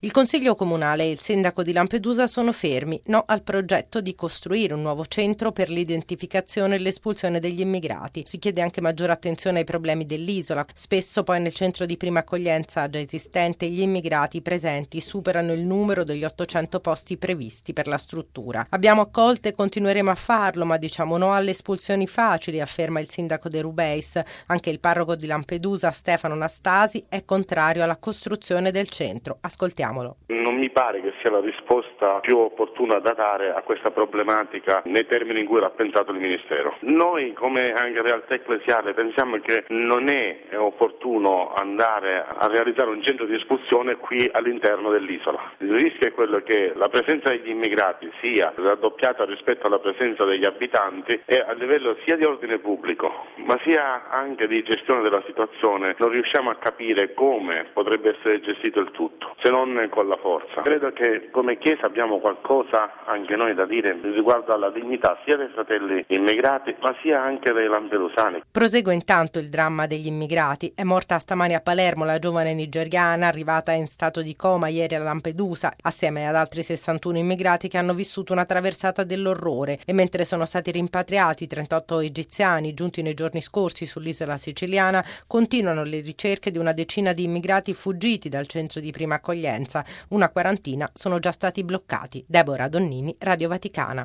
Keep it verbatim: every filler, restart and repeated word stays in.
Il Consiglio Comunale e il Sindaco di Lampedusa sono fermi, no al progetto di costruire un nuovo centro per l'identificazione e l'espulsione degli immigrati. Si chiede anche maggiore attenzione ai problemi dell'isola. Spesso poi nel centro di prima accoglienza già esistente gli immigrati presenti superano il numero degli ottocento posti previsti per la struttura. Abbiamo accolto e continueremo a farlo, ma diciamo no alle espulsioni facili, afferma il sindaco De Rubeis. Anche il parroco di Lampedusa, Stefano Nastasi, è contrario alla costruzione del centro. Ascoltiamo. Non mi pare che sia la risposta più opportuna da dare a questa problematica nei termini in cui l'ha pensato il Ministero. Noi come anche realtà ecclesiale pensiamo che non è opportuno andare a realizzare un centro di espulsione qui all'interno dell'isola. Il rischio è quello che la presenza degli immigrati sia raddoppiata rispetto alla presenza degli abitanti e a livello sia di ordine pubblico ma sia anche di gestione della situazione non riusciamo a capire come potrebbe essere gestito il tutto, se non con la forza. Credo che come Chiesa abbiamo qualcosa anche noi da dire riguardo alla dignità sia dei fratelli immigrati ma sia anche dei lampedusani. Prosegue intanto il dramma degli immigrati. È morta stamani a Palermo la giovane nigeriana arrivata in stato di coma ieri a Lampedusa assieme ad altri sessantuno immigrati che hanno vissuto una traversata dell'orrore e mentre sono stati rimpatriati trentotto egiziani giunti nei giorni scorsi sull'isola siciliana continuano le ricerche di una decina di immigrati fuggiti dal centro di prima accoglienza. Una quarantina sono già stati bloccati. Deborah Donnini, Radio Vaticana.